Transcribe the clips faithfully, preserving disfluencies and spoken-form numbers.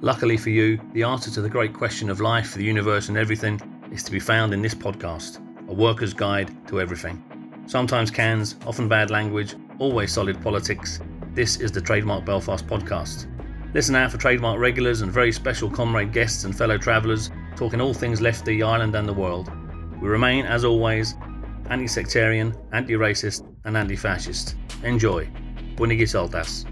Luckily for you, the answer to the great question of life, the universe and everything is to be found in this podcast, a worker's guide to everything. Sometimes cans, often bad language, always solid politics. This is the Trademark Belfast podcast. Listen out for Trademark regulars and very special comrade guests and fellow travellers talking all things Lefty, Ireland and the world. We remain, as always, anti-sectarian, anti-racist and anti-fascist. Enjoy. Buenas Saltas.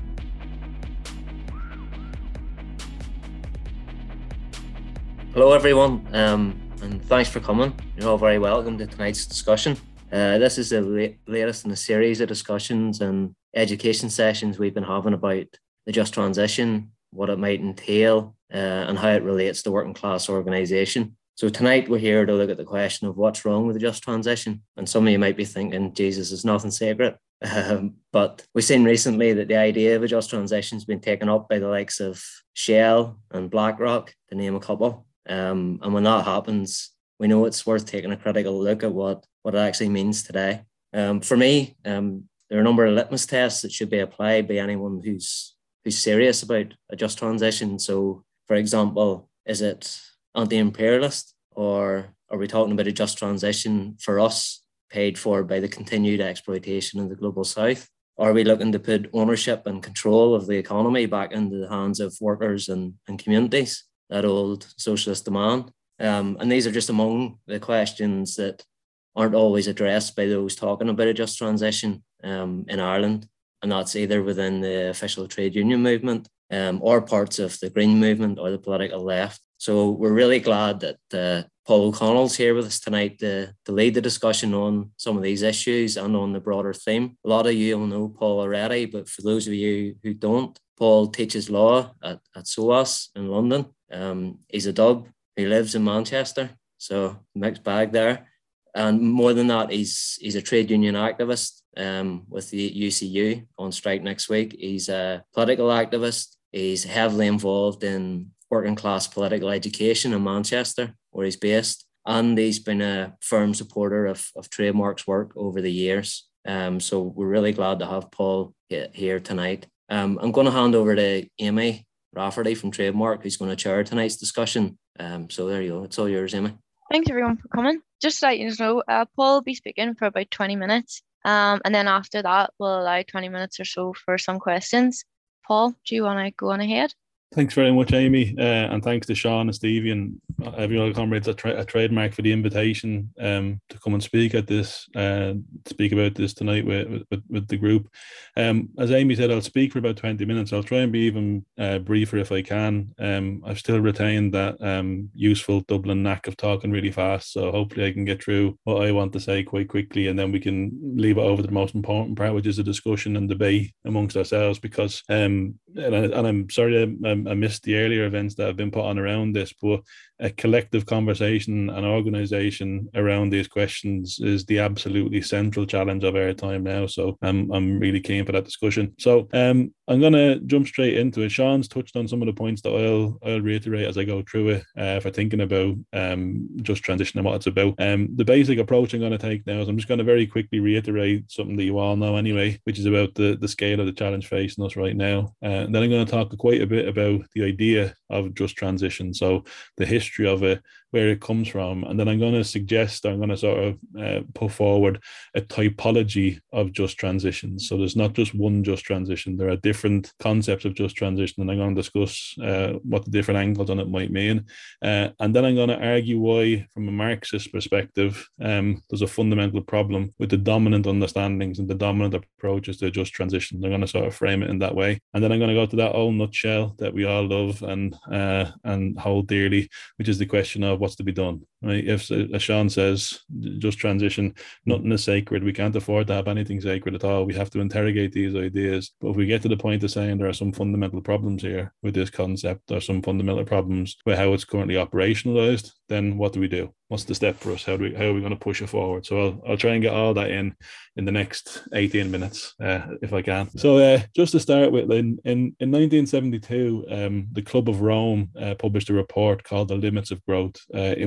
Hello everyone, um, and thanks for coming. You're all very welcome to tonight's discussion. Uh, this is the la- latest in a series of discussions and education sessions we've been having about the just transition, what it might entail, uh, and how it relates to working class organisation. So tonight we're here to look at the question of what's wrong with the just transition. And some of you might be thinking, Jesus, is nothing sacred. Um, but we've seen recently that the idea of a just transition has been taken up by the likes of Shell and BlackRock, to name a couple. Um, and when that happens, we know it's worth taking a critical look at what, what it actually means today. Um, for me, um, there are a number of litmus tests that should be applied by anyone who's who's serious about a just transition. So, for example, is it anti-imperialist, or are we talking about a just transition for us paid for by the continued exploitation of the global south? Are we looking to put ownership and control of the economy back into the hands of workers and, and communities? That old socialist demand. Um, and these are just among the questions that aren't always addressed by those talking about a just transition um, in Ireland. And that's either within the official trade union movement um, or parts of the Green movement or the political left. So we're really glad that uh, Paul O'Connell's here with us tonight to, to lead the discussion on some of these issues and on the broader theme. A lot of you will know Paul already, but for those of you who don't, Paul teaches law at, at S O A S in London. Um, he's a Dub who lives in Manchester, so mixed bag there. And more than that, he's he's a trade union activist um, with the U C U on strike next week. He's a political activist. He's heavily involved in working class political education in Manchester, where he's based. And he's been a firm supporter of, of Trademark's work over the years. Um, so we're really glad to have Paul here tonight. Um, I'm going to hand over to Amy Rafferty from Trademark, who's going to chair tonight's discussion. Um, so there you go. It's all yours, Amy. Thanks everyone for coming. Just to let you know, uh, Paul will be speaking for about twenty minutes. Um, and then after that, we'll allow twenty minutes or so for some questions. Paul, do you want to go on ahead? Thanks very much, Amy, uh, and thanks to Sean and Stevie and every other comrades at, tra- at Trademark for the invitation um, to come and speak at this, uh, speak about this tonight with, with, with the group. Um, as Amy said, I'll speak for about twenty minutes. I'll try and be even uh, briefer if I can. Um, I've still retained that um, useful Dublin knack of talking really fast, so hopefully I can get through what I want to say quite quickly, and then we can leave it over to the most important part, which is a discussion and debate amongst ourselves. Because, um, and, I, and I'm sorry I'm I missed the earlier events that have been put on around this, but a collective conversation and organisation around these questions is the absolutely central challenge of our time now. So I'm I'm really keen for that discussion. So um, I'm going to jump straight into it. Sean's touched on some of the points that I'll I'll reiterate as I go through it uh, for thinking about um, just transition and what it's about. Um, the basic approach I'm going to take now is I'm just going to very quickly reiterate something that you all know anyway, which is about the, the scale of the challenge facing us right now. Uh, and then I'm going to talk quite a bit about the idea of just transition, so the history of it, where it comes from, and then I'm going to suggest, I'm going to sort of uh, put forward a typology of just transitions. So there's not just one just transition, there are different concepts of just transition, and I'm going to discuss uh, what the different angles on it might mean. Uh, and then I'm going to argue why, from a Marxist perspective, um, there's a fundamental problem with the dominant understandings and the dominant approaches to just transition. I'm going to sort of frame it in that way. And then I'm going to go to that old nutshell that we all love and uh, and hold dearly, which is the question of what's to be done. Right? If, as Sean says, just transition, nothing is sacred. We can't afford to have anything sacred at all. We have to interrogate these ideas. But if we get to the point of saying there are some fundamental problems here with this concept, or some fundamental problems with how it's currently operationalized, then what do we do? What's the step for us? How do we how are we going to push it forward? So I'll I'll try and get all that in in the next eighteen minutes uh, if I can. So uh, just to start with, in in, in nineteen seventy-two, um, the Club of Rome uh, published a report called The Limits of Growth, uh, in which they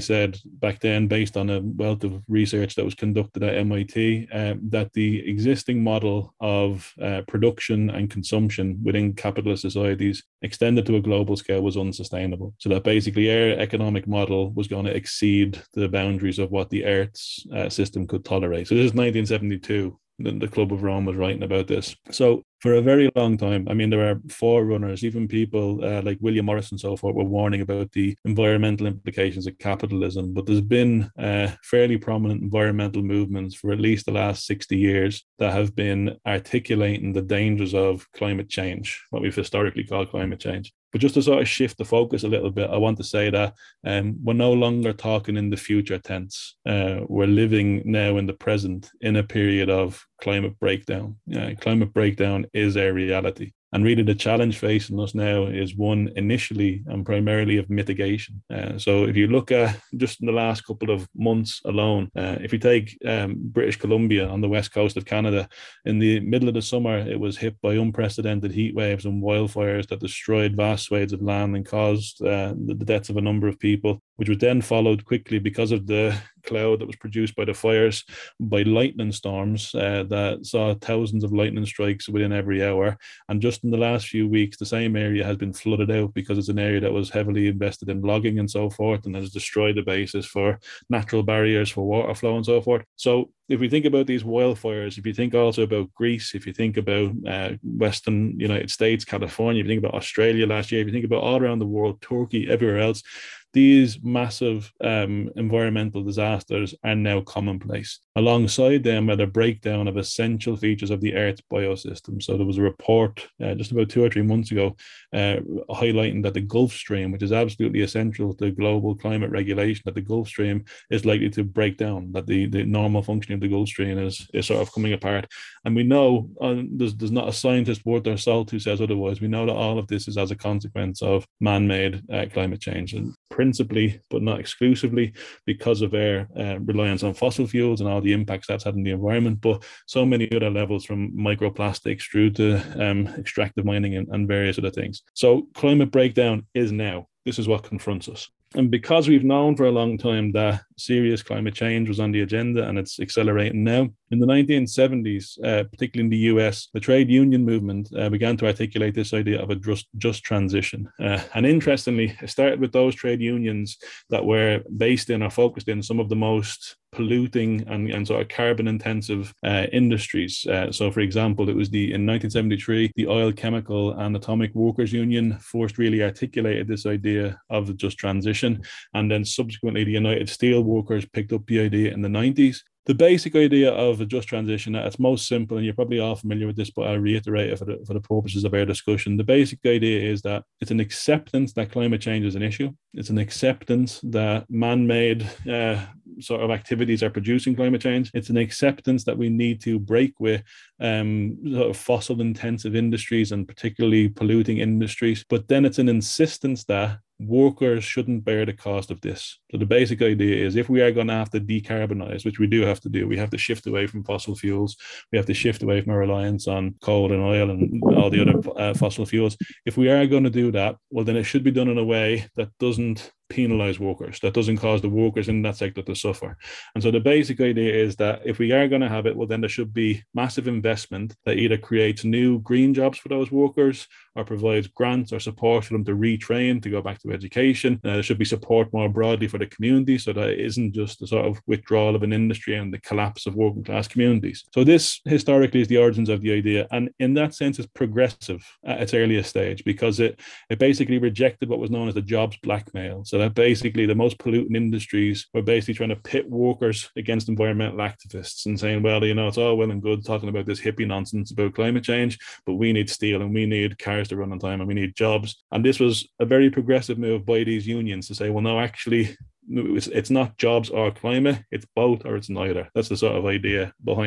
said back then, based on a wealth of research that was conducted at M I T, uh, that the existing model of uh, production and consumption within capitalist societies extended to a global scale was unsustainable. So that basically our economic model was going to exceed the boundaries of what the Earth's uh, system could tolerate. So this is nineteen seventy-two. The Club of Rome was writing about this. So for a very long time, I mean, there are forerunners, even people uh, like William Morris and so forth were warning about the environmental implications of capitalism. But there's been uh, fairly prominent environmental movements for at least the last sixty years that have been articulating the dangers of climate change, what we've historically called climate change. But just to sort of shift the focus a little bit, I want to say that um, we're no longer talking in the future tense. Uh, we're living now in the present in a period of climate breakdown. Uh, climate breakdown is a reality. And really the challenge facing us now is one initially and primarily of mitigation. Uh, so if you look at just in the last couple of months alone, uh, if you take um, British Columbia on the west coast of Canada, in the middle of the summer, it was hit by unprecedented heat waves and wildfires that destroyed vast swathes of land and caused uh, the deaths of a number of people, which was then followed quickly because of the cloud that was produced by the fires by lightning storms uh, that saw thousands of lightning strikes within every hour. And just in the last few weeks, the same area has been flooded out because it's an area that was heavily invested in logging and so forth, and has destroyed the basis for natural barriers for water flow and so forth. So if we think about these wildfires, if you think also about Greece, if you think about uh, Western United States, California, if you think about Australia last year, if you think about all around the world, Turkey, everywhere else, these massive um, environmental disasters are now commonplace. Alongside them are the breakdown of essential features of the Earth's biosystem. So there was a report uh, just about two or three months ago uh, highlighting that the Gulf Stream, which is absolutely essential to global climate regulation, that the Gulf Stream is likely to break down, that the, the normal functioning of the Gulf Stream is, is sort of coming apart. And we know uh, there's, there's not a scientist worth their salt who says otherwise. We know that all of this is as a consequence of man-made uh, climate change, and principally, but not exclusively, because of our uh, reliance on fossil fuels and all the impacts that's had in the environment, but so many other levels, from microplastics through to um, extractive mining and, and various other things. So climate breakdown is now. This is what confronts us. And because we've known for a long time that serious climate change was on the agenda and it's accelerating now, in the nineteen seventies, uh, particularly in the U S, the trade union movement uh, began to articulate this idea of a just, just transition. Uh, and interestingly, it started with those trade unions that were based in or focused in some of the most polluting and, and sort of carbon intensive uh, industries. Uh, so for example, it was the in nineteen seventy-three, the Oil, Chemical and Atomic Workers Union first really articulated this idea of the just transition. And then subsequently, the United Steel Workers picked up the idea in the nineties. The basic idea of a just transition, at its most simple, and you're probably all familiar with this, but I'll reiterate it for the, for the purposes of our discussion. The basic idea is that it's an acceptance that climate change is an issue. It's an acceptance that man-made uh, sort of activities are producing climate change. It's an acceptance that we need to break with um, sort of fossil-intensive industries and particularly polluting industries. But then it's an insistence that workers shouldn't bear the cost of this. So the basic idea is, if we are going to have to decarbonize, which we do have to do, we have to shift away from fossil fuels, we have to shift away from our reliance on coal and oil and all the other uh, fossil fuels. If we are going to do that, well, then it should be done in a way that doesn't penalize workers, that doesn't cause the workers in that sector to suffer. And so the basic idea is that if we are going to have it, well, then there should be massive investment that either creates new green jobs for those workers or provides grants or support for them to retrain, to go back to education. Uh, there should be support more broadly for the community, so that it isn't just the sort of withdrawal of an industry and the collapse of working class communities. So this historically is the origins of the idea, and in that sense it's progressive at its earliest stage, because it, it basically rejected what was known as the jobs blackmail. So that basically the most polluting industries were basically trying to pit workers against environmental activists and saying, well, you know, it's all well and good talking about this hippie nonsense about climate change, but we need steel and we need cars to run on time and we need jobs. And this was a very progressive move by these unions to say, well, no, actually, it's, it's not jobs or climate, it's both or it's neither. That's the sort of idea behind it.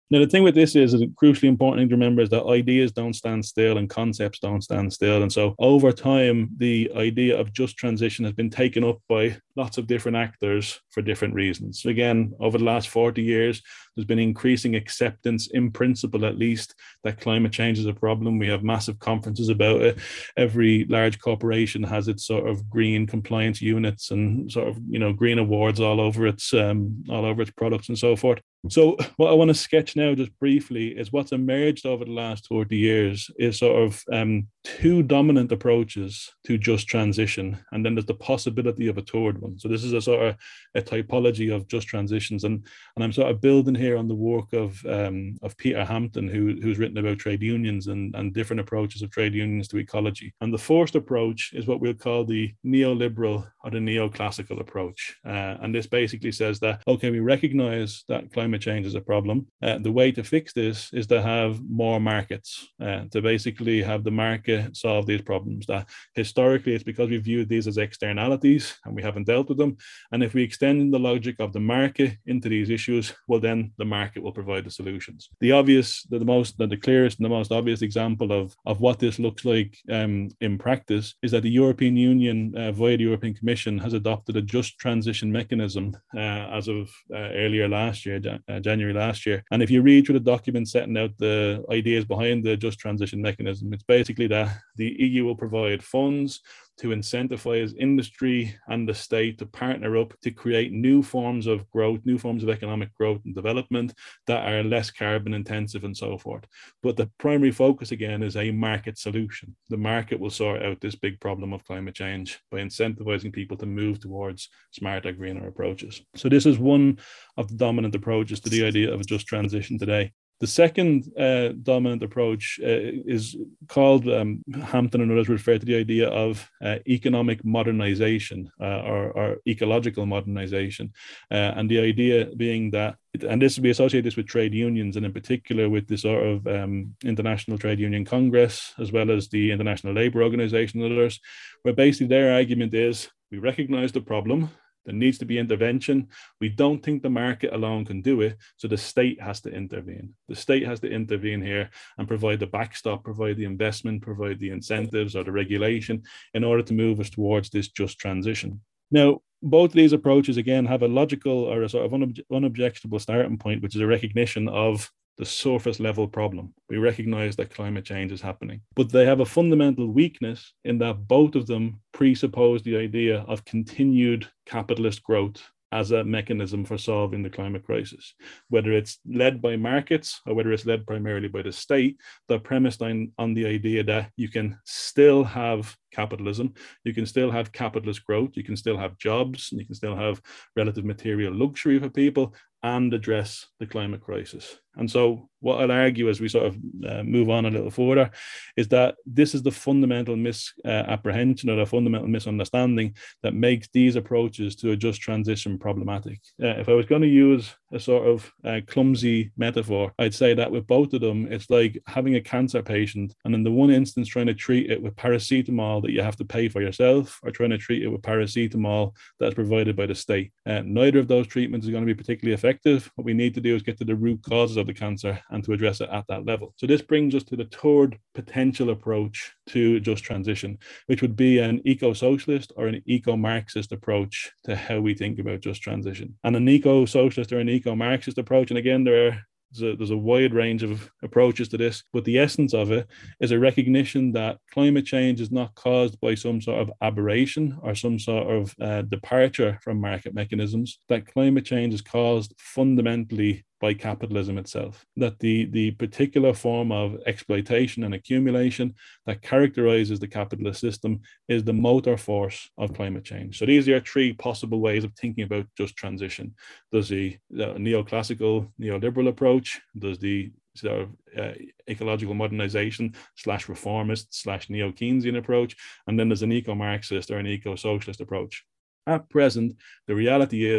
Now, the thing with this is, is a crucially important thing to remember is that ideas don't stand still and concepts don't stand still. And so over time, the idea of just transition has been taken up by lots of different actors for different reasons. So again, over the last forty years, there's been increasing acceptance, in principle at least, that climate change is a problem. We have massive conferences about it. Every large corporation has its sort of green compliance units and sort of, you know, green awards all over its um, all over its products and so forth. So what I want to sketch now just briefly is what's emerged over the last forty years is sort of um, two dominant approaches to just transition. And then there's the possibility of a third one. So this is a sort of a typology of just transitions. And, and I'm sort of building here on the work of um, of Peter Hampton, who, who's written about trade unions and, and different approaches of trade unions to ecology. And the first approach is what we'll call the neoliberal or the neoclassical approach. Uh, and this basically says that, okay, we recognize that climate change is a problem. Uh, the way to fix this is to have more markets, uh, to basically have the market solve these problems. That historically it's because we viewed these as externalities and we haven't dealt with them. And if we extend the logic of the market into these issues, well, then the market will provide the solutions. The obvious, the, the most, the, the clearest and the most obvious example of, of what this looks like um, in practice is that the European Union, uh, via the European Commission, has adopted a just transition mechanism uh, as of uh, earlier last year, uh, January last year. And if you read through the document setting out the ideas behind the just transition mechanism, it's basically that the E U will provide funds to incentivize industry and the state to partner up to create new forms of growth, new forms of economic growth and development that are less carbon intensive and so forth. But the primary focus again is a market solution. The market will sort out this big problem of climate change by incentivizing people to move towards smarter, greener approaches. So this is one of the dominant approaches to the idea of a just transition today. The second uh, dominant approach uh, is called, um, Hampton and others refer to the idea of uh, economic modernization uh, or, or ecological modernization. Uh, and the idea being that, and this we associate this with trade unions, and in particular with the sort of um, International Trade Union Congress, as well as the International Labour Organization and others, where basically their argument is we recognize the problem. There needs to be intervention. We don't think the market alone can do it, so the state has to intervene. The state has to intervene here and provide the backstop, provide the investment, provide the incentives or the regulation in order to move us towards this just transition. Now, both of these approaches, again, have a logical or a sort of unobj- unobjectionable starting point, which is a recognition of the surface level problem. We recognize that climate change is happening, but they have a fundamental weakness in that both of them presuppose the idea of continued capitalist growth as a mechanism for solving the climate crisis. Whether it's led by markets or whether it's led primarily by the state, they're premised on, on the idea that you can still have capitalism, you can still have capitalist growth, you can still have jobs, and you can still have relative material luxury for people and address the climate crisis. And so what I'll argue as we sort of uh, move on a little further is that this is the fundamental misapprehension uh, or the fundamental misunderstanding that makes these approaches to a just transition problematic. Uh, if I was going to use a sort of uh, clumsy metaphor, I'd say that with both of them, it's like having a cancer patient and in the one instance trying to treat it with paracetamol that you have to pay for yourself, or trying to treat it with paracetamol that's provided by the state. Uh, neither of those treatments is going to be particularly effective. What we need to do is get to the root causes of the cancer and to address it at that level. So this brings us to the third potential approach to just transition, which would be an eco-socialist or an eco-Marxist approach to how we think about just transition. And an eco-socialist or an eco-Marxist approach, and again, there are There's a, there's a wide range of approaches to this, but the essence of it is a recognition that climate change is not caused by some sort of aberration or some sort of uh, departure from market mechanisms, that climate change is caused fundamentally by capitalism itself, that the, the particular form of exploitation and accumulation that characterizes the capitalist system is the motor force of climate change. So these are three possible ways of thinking about just transition. There's the, the neoclassical, neoliberal approach, there's the sort of uh, ecological modernization slash reformist slash neo-Keynesian approach, and then there's an eco-Marxist or an eco-socialist approach. At present, the reality is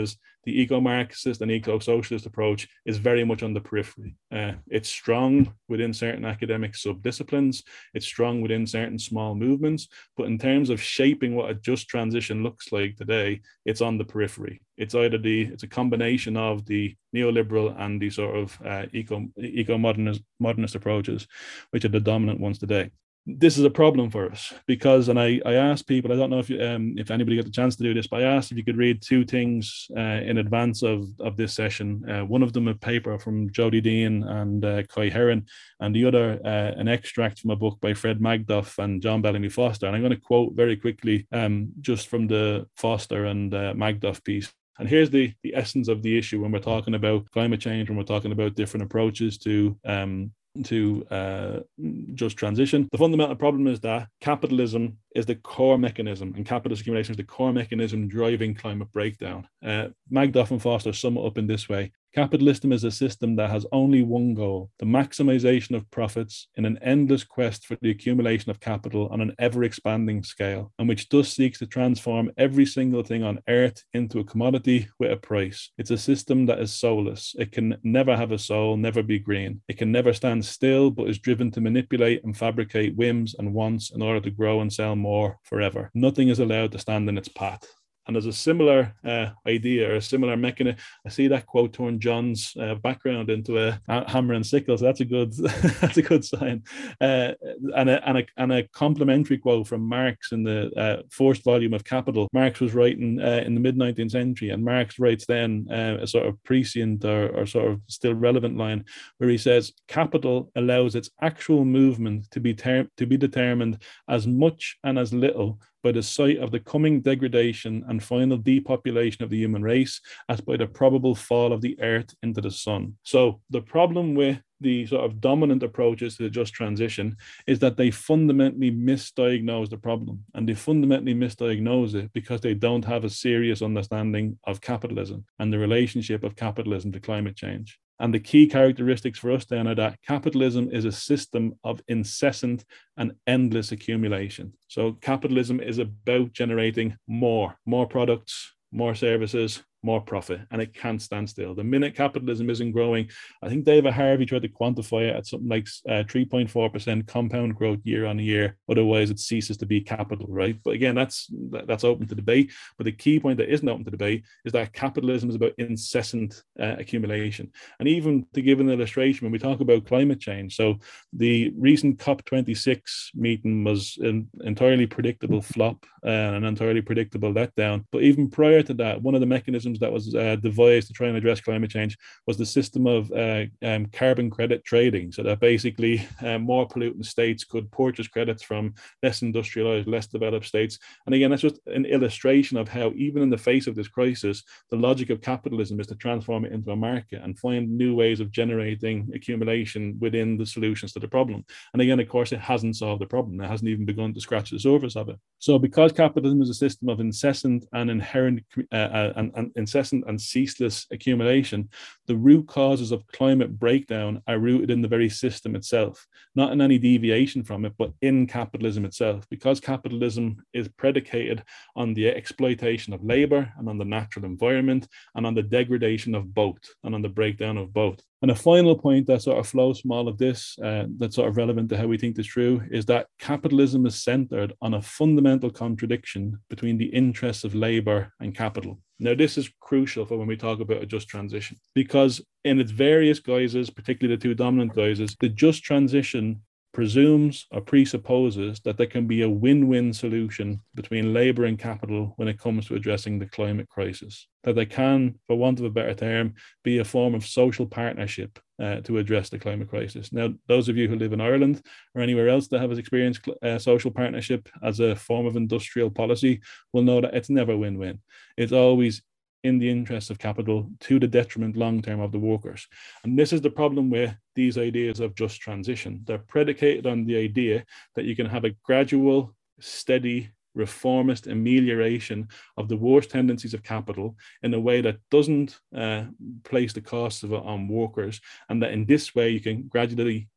the eco-Marxist and eco-socialist approach is very much on the periphery. Uh, it's strong within certain academic subdisciplines, it's strong within certain small movements, but in terms of shaping what a just transition looks like today, it's on the periphery. It's either the, it's a combination of the neoliberal and the sort of uh, eco, eco-modernist modernist approaches, which are the dominant ones today. This is a problem for us because, and I, I asked people, I don't know if you, um, if anybody got the chance to do this, but I asked if you could read two things uh, in advance of, of this session. Uh, one of them a paper from Jody Dean and uh, Kai Heron, and the other uh, an extract from a book by Fred Magdoff and John Bellamy Foster. And I'm going to quote very quickly um, just from the Foster and uh, Magdoff piece. And here's the, the essence of the issue when we're talking about climate change, when we're talking about different approaches to um, to uh, just transition. The fundamental problem is that capitalism is the core mechanism, and capitalist accumulation is the core mechanism driving climate breakdown. Uh, Magdoff and Foster sum it up in this way. Capitalism is a system that has only one goal, the maximization of profits in an endless quest for the accumulation of capital on an ever-expanding scale, and which thus seeks to transform every single thing on earth into a commodity with a price. It's a system that is soulless. It can never have a soul, never be green. It can never stand still, but is driven to manipulate and fabricate whims and wants in order to grow and sell more forever. Nothing is allowed to stand in its path. And there's a similar uh, idea or a similar mechanism. I see that quote turn John's uh, background into a, a hammer and sickle. So that's a good that's a good sign. Uh, and, a, and, a, and a complementary quote from Marx in the uh, first volume of Capital. Marx was writing uh, in the mid-nineteenth century, and Marx writes then uh, a sort of prescient or, or sort of still relevant line where he says, "Capital allows its actual movement to be ter- to be determined as much and as little by the sight of the coming degradation and final depopulation of the human race as by the probable fall of the earth into the sun." So the problem with the sort of dominant approaches to the just transition is that they fundamentally misdiagnose the problem, and they fundamentally misdiagnose it because they don't have a serious understanding of capitalism and the relationship of capitalism to climate change. And the key characteristics for us then are that capitalism is a system of incessant and endless accumulation. So capitalism is about generating more, more products, more services, more profit, and it can't stand still. The minute capitalism isn't growing, I think David Harvey tried to quantify it at something like uh, three point four percent compound growth year on year. Otherwise, it ceases to be capital, right? But again, that's that's open to debate. But the key point that isn't open to debate is that capitalism is about incessant uh, accumulation. And even to give an illustration, when we talk about climate change, so the recent COP twenty-six meeting was an entirely predictable flop uh, and an entirely predictable letdown. But even prior to that, one of the mechanisms that was uh, devised to try and address climate change was the system of uh, um, carbon credit trading, so that basically uh, more pollutant states could purchase credits from less industrialized, less developed states. And again, that's just an illustration of how even in the face of this crisis, the logic of capitalism is to transform it into a market and find new ways of generating accumulation within the solutions to the problem. And again, of course, it hasn't solved the problem. It hasn't even begun to scratch the surface of it. So because capitalism is a system of incessant and inherent uh, and, and incessant and ceaseless accumulation, the root causes of climate breakdown are rooted in the very system itself, not in any deviation from it, but in capitalism itself, because capitalism is predicated on the exploitation of labor and on the natural environment and on the degradation of both and on the breakdown of both. And a final point that sort of flows from all of this, uh, that's sort of relevant to how we think this through, is that capitalism is centered on a fundamental contradiction between the interests of labor and capital. Now, this is crucial for when we talk about a just transition, because in its various guises, particularly the two dominant guises, the just transition presumes or presupposes that there can be a win-win solution between labor and capital when it comes to addressing the climate crisis. That there can, for want of a better term, be a form of social partnership uh, to address the climate crisis. Now, those of you who live in Ireland or anywhere else that have experienced uh, social partnership as a form of industrial policy will know that it's never win-win. It's always in the interest of capital to the detriment long-term of the workers. And this is the problem with these ideas of just transition. They're predicated on the idea that you can have a gradual, steady, reformist amelioration of the worst tendencies of capital in a way that doesn't uh, place the costs of it on workers, and that in this way you can gradually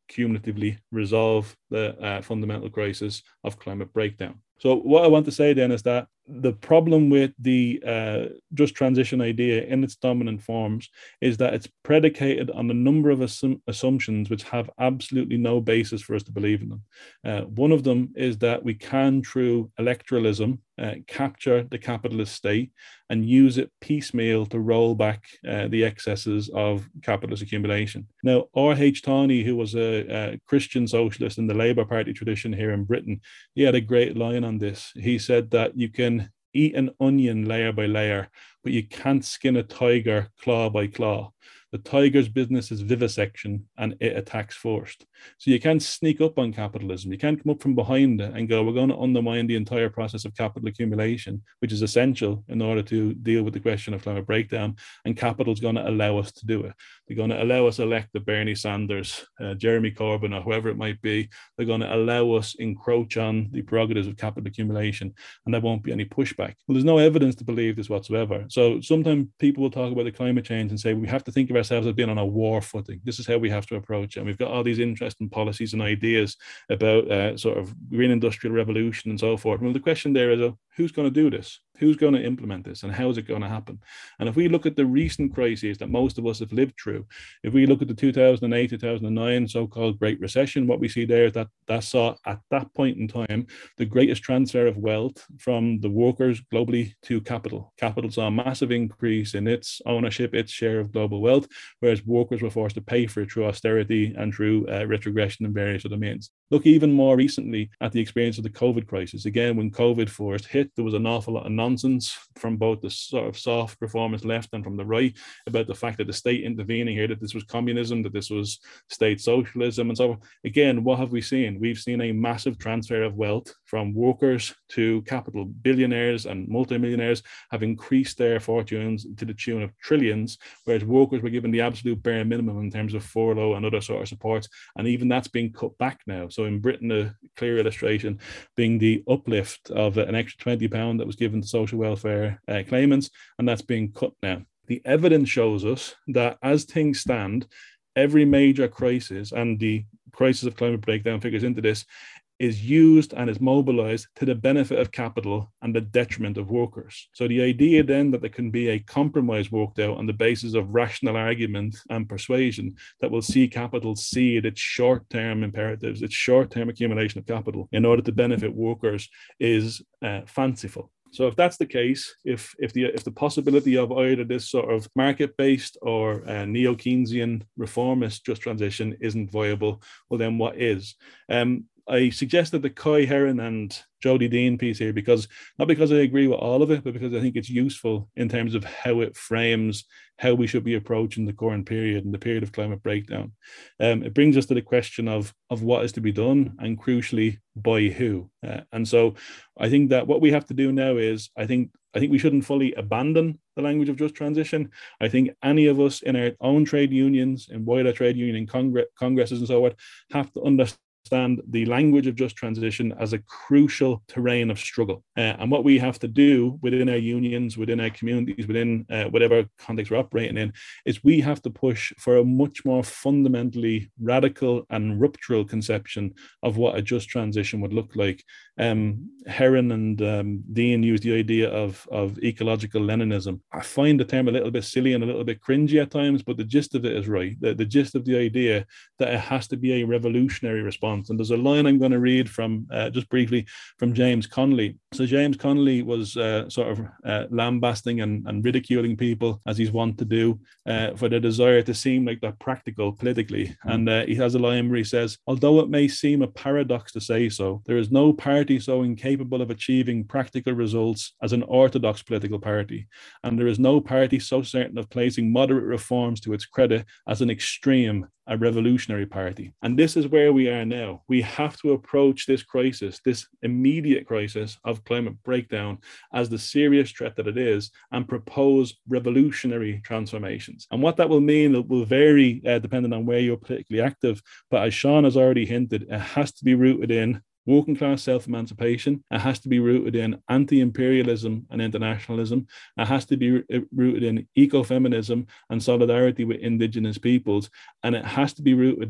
cumulatively resolve the uh, fundamental crisis of climate breakdown. So what I want to say then is that the problem with the uh, just transition idea in its dominant forms is that it's predicated on a number of assum- assumptions which have absolutely no basis for us to believe in them. Uh, one of them is that we can, through electoralism, uh, capture the capitalist state and use it piecemeal to roll back uh, the excesses of capitalist accumulation. Now, R H Tawney, who was a, a Christian socialist in the Labour Party tradition here in Britain, he had a great line on this. He said that you can eat an onion layer by layer, but you can't skin a tiger claw by claw. The tiger's business is vivisection, and it attacks first. So you can't sneak up on capitalism. You can't come up from behind it and go, we're going to undermine the entire process of capital accumulation, which is essential in order to deal with the question of climate breakdown. And capital is going to allow us to do it. They're going to allow us to elect the Bernie Sanders, uh, Jeremy Corbyn, or whoever it might be. They're going to allow us encroach on the prerogatives of capital accumulation, and there won't be any pushback. Well, there's no evidence to believe this whatsoever. So sometimes people will talk about the climate change and say we have to think of ourselves as being on a war footing. This is how we have to approach it. And we've got all these interesting policies and ideas about uh, sort of green industrial revolution and so forth. Well, the question there is, uh, who's going to do this? Who's going to implement this, and how is it going to happen? And if we look at the recent crises that most of us have lived through, if we look at the two thousand eight, two thousand nine so-called Great Recession, what we see there is that that saw at that point in time the greatest transfer of wealth from the workers globally to capital. Capital saw a massive increase in its ownership, its share of global wealth, whereas workers were forced to pay for it through austerity and through uh, retrogression and various other means. Look even more recently at the experience of the COVID crisis. Again, when COVID first hit, there was an awful lot of nonsense from both the sort of soft reformist left and from the right about the fact that the state intervening here, that this was communism, that this was state socialism and so on. Again, what have we seen? We've seen a massive transfer of wealth from workers to capital. Billionaires and multimillionaires have increased their fortunes to the tune of trillions, whereas workers were given the absolute bare minimum in terms of furlough and other sort of supports, and even that's being cut back now. So in Britain, a clear illustration being the uplift of an extra twenty pounds that was given to social welfare uh, claimants, and that's being cut now. The evidence shows us that as things stand, every major crisis, and the crisis of climate breakdown figures into this, is used and is mobilized to the benefit of capital and the detriment of workers. So the idea then that there can be a compromise worked out on the basis of rational argument and persuasion that will see capital cede its short-term imperatives, its short-term accumulation of capital in order to benefit workers is uh, fanciful. So if that's the case, if if the if the possibility of either this sort of market-based or uh, neo-Keynesian reformist just transition isn't viable, well then what is? Um, I suggested the Kai Heron and Jodie Dean piece here because not because I agree with all of it, but because I think it's useful in terms of how it frames how we should be approaching the current period and the period of climate breakdown. Um, it brings us to the question of, of what is to be done and crucially by who. Uh, and so I think that what we have to do now is I think I think we shouldn't fully abandon the language of just transition. I think any of us in our own trade unions, in wider trade union congress, congresses and so on, have to understand understand the language of just transition as a crucial terrain of struggle. Uh, and what we have to do within our unions, within our communities, within uh, whatever context we're operating in, is we have to push for a much more fundamentally radical and ruptural conception of what a just transition would look like. Um, Heron and um, Dean used the idea of, of ecological Leninism. I find the term a little bit silly and a little bit cringy at times, but the gist of it is right. The, the gist of the idea that it has to be a revolutionary response. And there's a line I'm going to read from, uh, just briefly, from James Connolly. So James Connolly was uh, sort of uh, lambasting and, and ridiculing people, as he's wont to do, uh, for their desire to seem like they're practical politically. And uh, he has a line where he says, although it may seem a paradox to say so, there is no party so incapable of achieving practical results as an orthodox political party. And there is no party so certain of placing moderate reforms to its credit as an extreme, a revolutionary party. And this is where we are now. We have to approach this crisis, this immediate crisis of climate breakdown, as the serious threat that it is, and propose revolutionary transformations. And what that will mean, it will vary uh, depending on where you're politically active. But as Sean has already hinted, it has to be rooted in working class self-emancipation. It has to be rooted in anti-imperialism and internationalism. It has to be rooted in ecofeminism and solidarity with indigenous peoples. And it has to be rooted in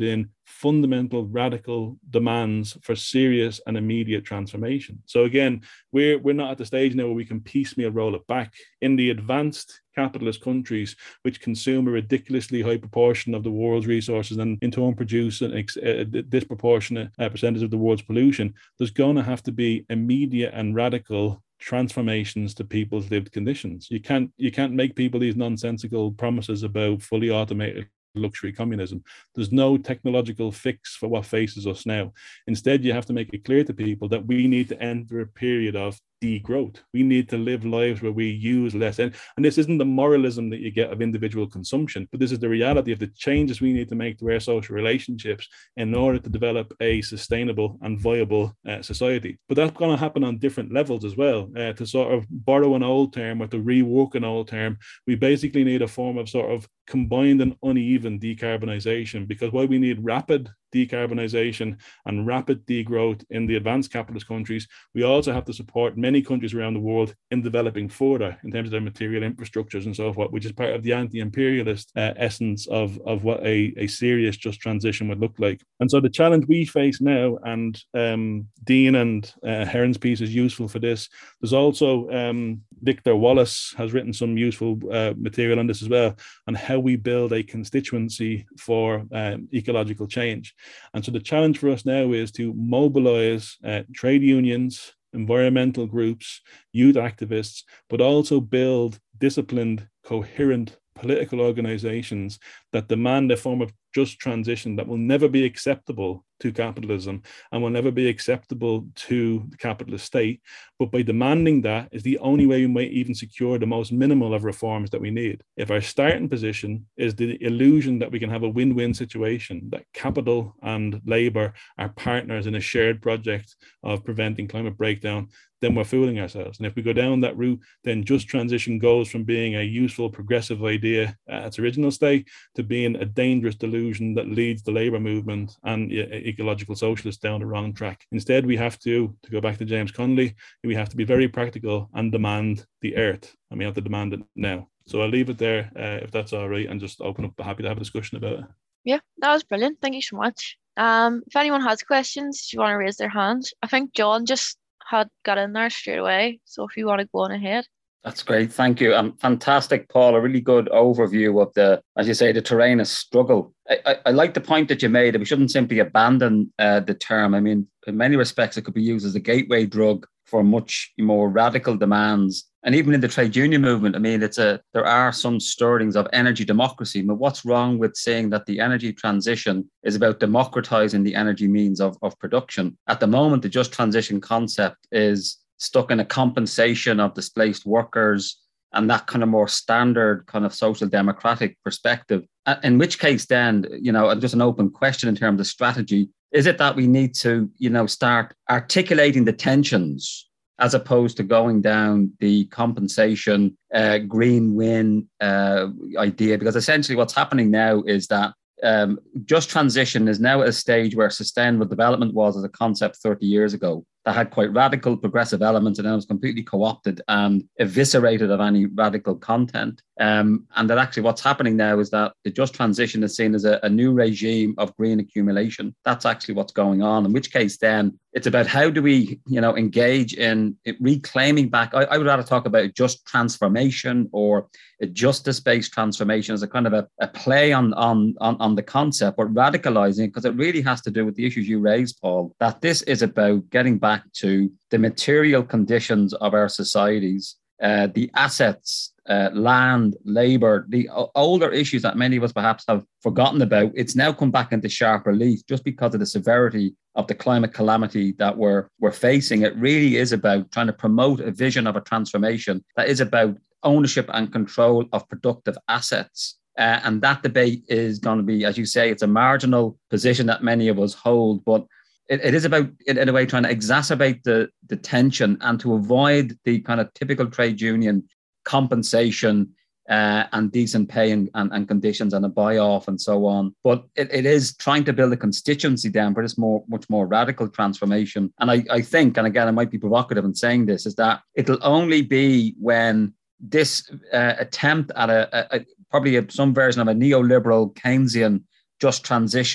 fundamental, radical demands for serious and immediate transformation. So again, we're we're not at the stage now where we can piecemeal roll it back. In the advanced capitalist countries, which consume a ridiculously high proportion of the world's resources and in turn produce a, a disproportionate uh, percentage of the world's pollution, there's going to have to be immediate and radical transformations to people's lived conditions. You can't you can't make people these nonsensical promises about fully automated luxury communism. There's no technological fix for what faces us now. Instead, you have to make it clear to people that we need to enter a period of degrowth. We need to live lives where we use less. And, and this isn't the moralism that you get of individual consumption, but this is the reality of the changes we need to make to our social relationships in order to develop a sustainable and viable uh, society. But that's going to happen on different levels as well. Uh, to sort of borrow an old term or to rework an old term, we basically need a form of sort of combined and uneven decarbonization, because while we need rapid decarbonization and rapid degrowth in the advanced capitalist countries, we also have to support many countries around the world in developing further in terms of their material infrastructures and so forth, which is part of the anti-imperialist uh, essence of, of what a, a serious just transition would look like. And so the challenge we face now, and um, Dean and uh, Heron's piece is useful for this. There's also um, Victor Wallace has written some useful uh, material on this as well, on how we build a constituency for um, ecological change. And so the challenge for us now is to mobilize uh, trade unions, environmental groups, youth activists, but also build disciplined, coherent political organizations that demand a form of just transition that will never be acceptable to capitalism and will never be acceptable to the capitalist state. But by demanding that is the only way we might even secure the most minimal of reforms that we need. If our starting position is the illusion that we can have a win-win situation, that capital and labor are partners in a shared project of preventing climate breakdown, then we're fooling ourselves. And if we go down that route, then just transition goes from being a useful, progressive idea at its original state to being a dangerous delusion that leads the labor movement and ecological socialists down the wrong track. Instead, we have to, to go back to James Connolly, we have to be very practical and demand the earth, and we have to demand it now. So I'll leave it there, uh, if that's all right, and just open up, happy to have a discussion about it. Yeah, that was brilliant. Thank you so much. Um, if anyone has questions, if you want to raise their hand, I think John just had got in there straight away. So if you want to go on ahead. That's great. Thank you. Um, fantastic, Paul. A really good overview of the, as you say, the terrain of struggle. I, I, I like the point that you made that we shouldn't simply abandon uh, the term. I mean, in many respects, it could be used as a gateway drug for much more radical demands. And even in the trade union movement, I mean, it's a there are some stirrings of energy democracy. But what's wrong with saying that the energy transition is about democratizing the energy means of, of production? At the moment, the just transition concept is stuck in a compensation of displaced workers and that kind of more standard kind of social democratic perspective. In which case then, you know, just an open question in terms of strategy, is it that we need to, you know, start articulating the tensions as opposed to going down the compensation, uh, green win uh, idea? Because essentially what's happening now is that um, just transition is now at a stage where sustainable development was as a concept thirty years ago. That had quite radical progressive elements, and then it was completely co-opted and eviscerated of any radical content. Um, and that actually what's happening now is that the just transition is seen as a, a new regime of green accumulation. That's actually what's going on, in which case then it's about how do we, you know, engage in it, reclaiming back. I, I would rather talk about just transformation or a justice-based transformation as a kind of a, a play on, on, on, on the concept, but radicalizing it, because it really has to do with the issues you raised, Paul, that this is about getting back to the material conditions of our societies, uh, the assets, uh, land, labor, the older issues that many of us perhaps have forgotten about. It's now come back into sharp relief just because of the severity of the climate calamity that we're, we're facing. It really is about trying to promote a vision of a transformation that is about ownership and control of productive assets. Uh, and that debate is going to be, as you say, it's a marginal position that many of us hold, but it, it is about, in, in a way, trying to exacerbate the, the tension and to avoid the kind of typical trade union compensation uh, and decent pay and, and, and conditions and a buy-off and so on. But it, it is trying to build a constituency down for this more, much more radical transformation. And I, I think, and again, I might be provocative in saying this, is that it'll only be when this uh, attempt at a, a, a probably a, some version of a neoliberal Keynesian just transition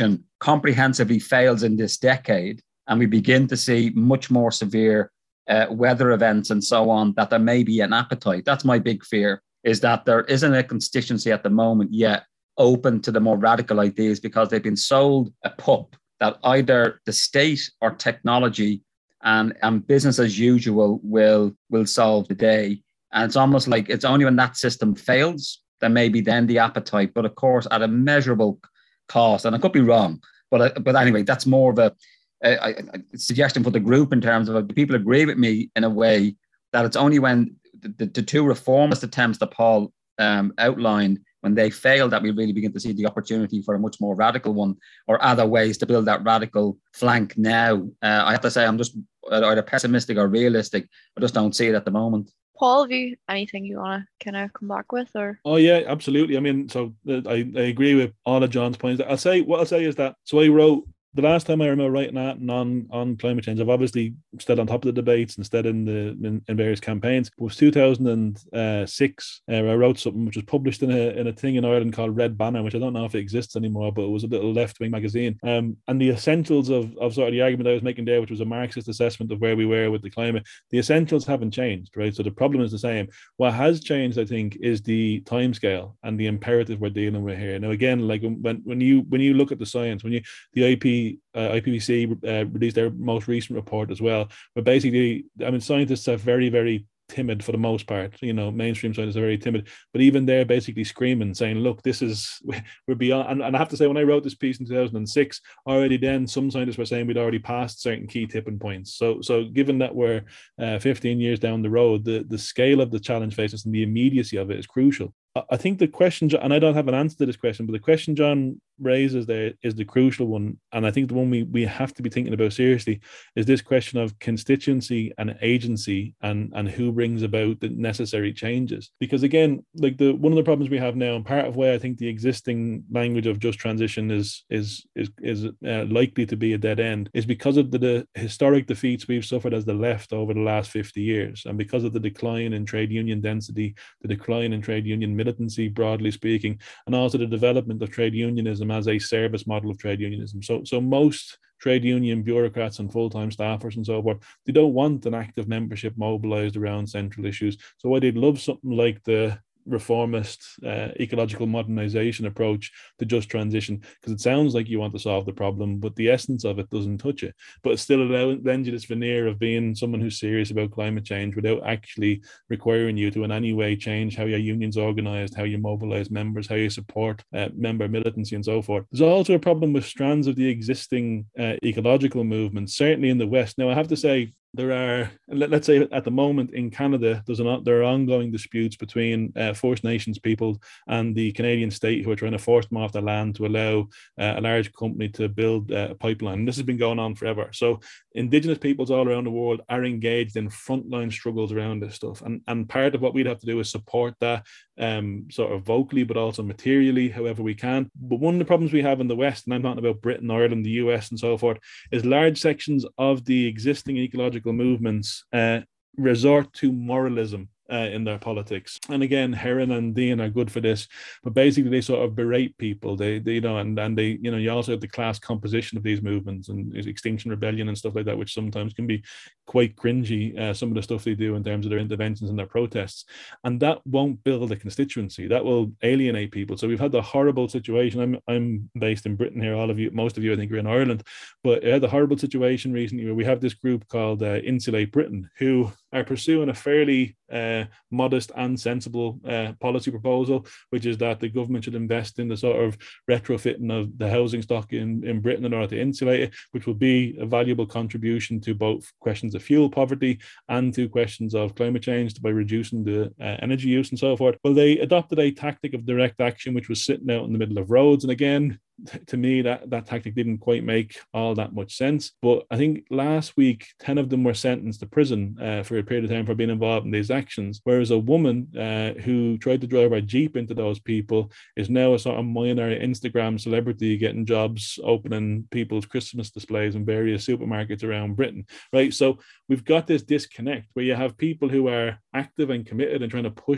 comprehensively fails in this decade, and we begin to see much more severe uh, weather events and so on, that there may be an appetite. That's my big fear, is that there isn't a constituency at the moment yet open to the more radical ideas, because they've been sold a pup that either the state or technology and, and business as usual will, will solve the day. And it's almost like it's only when that system fails, then maybe then the appetite, but of course at a measurable cost. And I could be wrong, but but anyway, that's more of a, a, a suggestion for the group, in terms of, like, people agree with me in a way that it's only when the, the, the two reformist attempts that Paul um, outlined, when they fail, that we really begin to see the opportunity for a much more radical one, or other ways to build that radical flank now. Uh, I have to say, I'm just either pessimistic or realistic. I just don't see it at the moment. Paul, have you anything you want to kind of come back with? Or Oh yeah, absolutely. I mean, so uh, I, I agree with all of John's points. I'll say what I'll say is that, so I wrote, the last time I remember writing that on, on climate change, I've obviously stayed on top of the debates and stayed in the in, in various campaigns. It was two thousand six. Uh, I wrote something which was published in a in a thing in Ireland called Red Banner, which I don't know if it exists anymore, but it was a little left-wing magazine. Um, and the essentials of, of sort of the argument I was making there, which was a Marxist assessment of where we were with the climate, the essentials haven't changed, right? So the problem is the same. What has changed, I think, is the timescale and the imperative we're dealing with here. Now, again, like when when you when you look at the science, when you the I P Uh, I P C C uh, released their most recent report as well, but basically, I mean, scientists are very, very timid for the most part. You know, mainstream scientists are very timid, but even they're basically screaming, saying, "Look, this is we're beyond." And, and I have to say, when I wrote this piece in two thousand six, already then some scientists were saying we'd already passed certain key tipping points. So, so given that we're uh, fifteen years down the road, the the scale of the challenge faces and the immediacy of it is crucial. I think the question, and I don't have an answer to this question, but the question John raises there is the crucial one. And I think the one we, we have to be thinking about seriously is this question of constituency and agency, and, and who brings about the necessary changes. Because again, like the one of the problems we have now, and part of why I think the existing language of just transition is is is, is uh, likely to be a dead end, is because of the, the historic defeats we've suffered as the left over the last fifty years. And because of the decline in trade union density, the decline in trade union militancy, broadly speaking, and also the development of trade unionism as a service model of trade unionism. So, so most trade union bureaucrats and full-time staffers and so forth, they don't want an active membership mobilized around central issues. So why they'd love something like the reformist uh, ecological modernization approach to just transition, because it sounds like you want to solve the problem, but the essence of it doesn't touch it. But it still lends you this veneer of being someone who's serious about climate change without actually requiring you to in any way change how your union's organized, how you mobilize members, how you support uh, member militancy and so forth. There's also a problem with strands of the existing uh, ecological movements, certainly in the West. Now, I have to say, there are, let's say at the moment in Canada, there's an, there are ongoing disputes between uh, First Nations people and the Canadian state, who are trying to force them off their land to allow uh, a large company to build uh, a pipeline. And this has been going on forever. So Indigenous peoples all around the world are engaged in frontline struggles around this stuff. And, and part of what we'd have to do is support that um, sort of vocally, but also materially, however we can. But one of the problems we have in the West, and I'm talking about Britain, Ireland, the U S and so forth, is large sections of the existing ecological movements uh, resort to moralism uh, in their politics. And again, Heron and Dean are good for this, but basically they sort of berate people. They, they you know, and, and they, you know, you also have the class composition of these movements and Extinction Rebellion and stuff like that, which sometimes can be quite cringy, uh, some of the stuff they do in terms of their interventions and their protests. And that won't build a constituency. That will alienate people. So we've had the horrible situation. I'm I'm based in Britain here. All of you, most of you, I think, are in Ireland. But I had the horrible situation recently where we have this group called uh, Insulate Britain, who are pursuing a fairly uh, modest and sensible uh, policy proposal, which is that the government should invest in the sort of retrofitting of the housing stock in, in Britain in order to insulate it, which will be a valuable contribution to both questions of fuel poverty and to questions of climate change by reducing the uh, energy use and so forth. Well, they adopted a tactic of direct action, which was sitting out in the middle of roads. And again, to me, that, that tactic didn't quite make all that much sense. But I think last week, ten of them were sentenced to prison uh, for a period of time for being involved in these actions. Whereas a woman uh, who tried to drive her Jeep into those people is now a sort of minor Instagram celebrity, getting jobs opening people's Christmas displays in various supermarkets around Britain, right? So we've got this disconnect where you have people who are active and committed and trying to push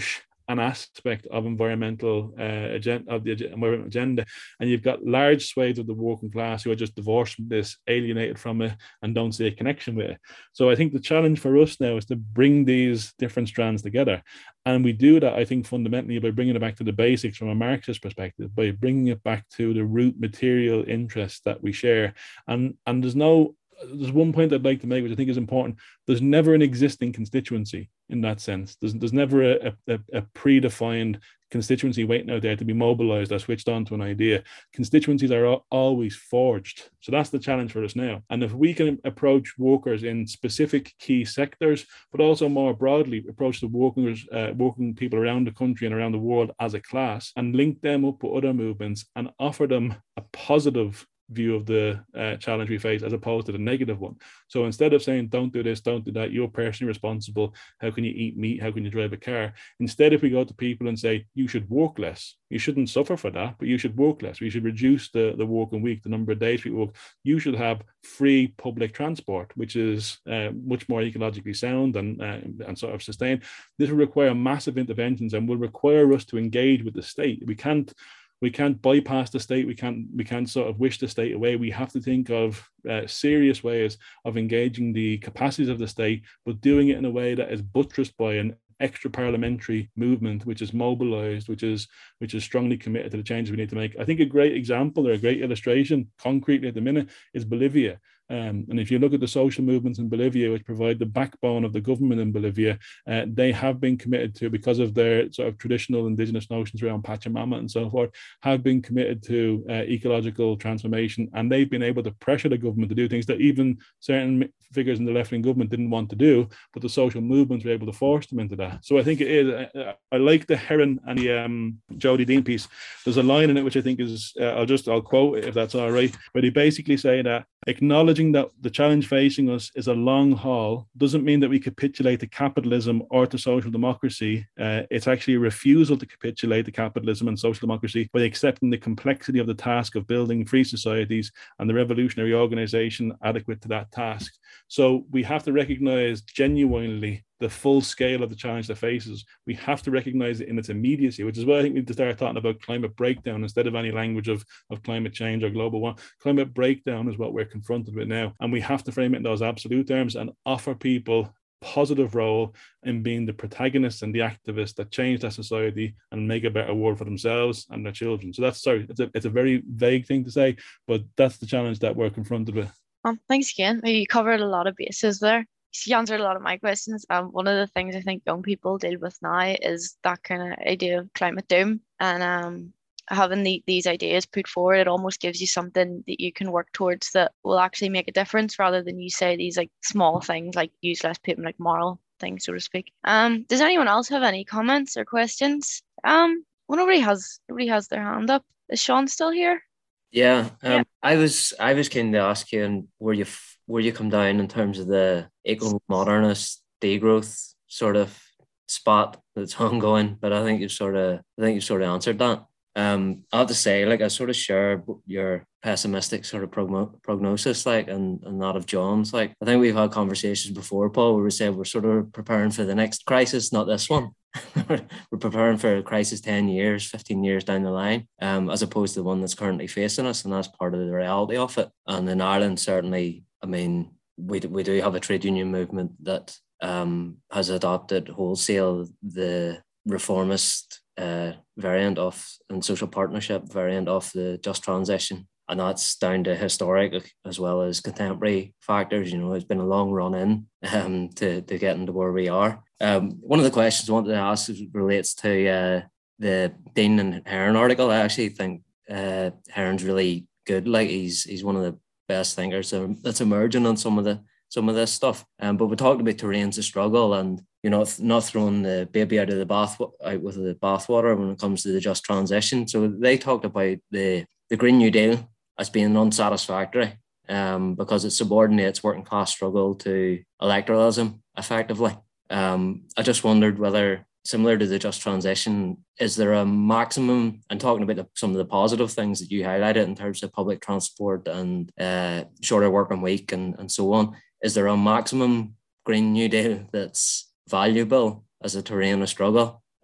an aspect of environmental uh, agenda of the environmental agenda, and you've got large swathes of the working class who are just divorced from this, alienated from it, and don't see a connection with it. So I think the challenge for us now is to bring these different strands together, and we do that, I think, fundamentally by bringing it back to the basics from a Marxist perspective, by bringing it back to the root material interests that we share. And and there's no There's one point I'd like to make, which I think is important. There's never an existing constituency in that sense. There's, there's never a, a, a predefined constituency waiting out there to be mobilized or switched on to an idea. Constituencies are always forged. So that's the challenge for us now. And if we can approach workers in specific key sectors, but also more broadly approach the workers, uh, working people around the country and around the world as a class, and link them up with other movements and offer them a positive view of the uh, challenge we face as opposed to the negative one. So instead of saying, don't do this, don't do that, you're personally responsible, how can you eat meat, how can you drive a car? Instead, if we go to people and say, you should work less, you shouldn't suffer for that, but you should work less. We should reduce the, the working week, the number of days we work. You should have free public transport, which is uh, much more ecologically sound and, uh, and sort of sustained. This will require massive interventions and will require us to engage with the state. We can't We can't bypass the state. We can't we can't sort of wish the state away. We have to think of uh, serious ways of engaging the capacities of the state, but doing it in a way that is buttressed by an extra parliamentary movement, which is mobilized, which is which is strongly committed to the changes we need to make. I think a great example or a great illustration, concretely at the minute, is Bolivia. Um, and if you look at the social movements in Bolivia, which provide the backbone of the government in Bolivia, uh, they have been committed to, because of their sort of traditional indigenous notions around Pachamama and so forth, have been committed to uh, ecological transformation. And they've been able to pressure the government to do things that even certain figures in the left-wing government didn't want to do, but the social movements were able to force them into that. So I think it is, I, I like the Heron and the um, Jodie Dean piece. There's a line in it which I think is, uh, I'll just, I'll quote it if that's all right, but they basically say that acknowledging that the challenge facing us is a long haul doesn't mean that we capitulate to capitalism or to social democracy. Uh, it's actually a refusal to capitulate to capitalism and social democracy by accepting the complexity of the task of building free societies and the revolutionary organization adequate to that task. So we have to recognize genuinely the full scale of the challenge that faces. We have to recognize it in its immediacy, which is why I think we need to start talking about climate breakdown instead of any language of, of climate change or global warming. Climate breakdown is what we're confronted with now. And we have to frame it in those absolute terms and offer people positive role in being the protagonists and the activists that change that society and make a better world for themselves and their children. So that's, sorry, it's a, it's a very vague thing to say, but that's the challenge that we're confronted with. Um, thanks again. You covered a lot of bases there. You answered a lot of my questions. Um, one of the things I think young people deal with now is that kind of idea of climate doom, and um, having the, these ideas put forward, it almost gives you something that you can work towards that will actually make a difference, rather than you say these like small things like use less paper, like moral things, so to speak. Um, does anyone else have any comments or questions? Um, well, nobody has nobody has their hand up. Is Sean still here? Yeah, um, Yeah. I was I was keen to ask you, and where you f- where you come down in terms of the eco-modernist degrowth sort of spot that's ongoing, but I think you've sort of I think you've sort of answered that. Um, I have to say, like, I sort of share your pessimistic sort of progno- prognosis, like, and, and that of John's. Like, I think we've had conversations before, Paul, where we said we're sort of preparing for the next crisis, not this one. We're preparing for a crisis ten years, fifteen years down the line, um, as opposed to the one that's currently facing us, and that's part of the reality of it. And in Ireland, certainly, I mean, we we do have a trade union movement that um, has adopted wholesale the reformist uh, variant of and social partnership variant of the just transition. And that's down to historic as well as contemporary factors. You know, it's been a long run in um, to, to getting to where we are. Um, one of the questions I wanted to ask relates to uh, the Dean and Heron article. I actually think uh, Heron's really good. Like, he's he's one of the best thinkers that's emerging on some of the some of this stuff. Um, but we talked about terrains of struggle, and you know, not throwing the baby out of the bath out with the bathwater when it comes to the just transition. So they talked about the the Green New Deal as being unsatisfactory um, because it subordinates working class struggle to electoralism effectively. Um, I just wondered whether, similar to the just transition, is there a maximum, and talking about the, some of the positive things that you highlighted in terms of public transport and uh, shorter working week and, and so on, is there a maximum Green New Deal that's valuable as a terrain of struggle?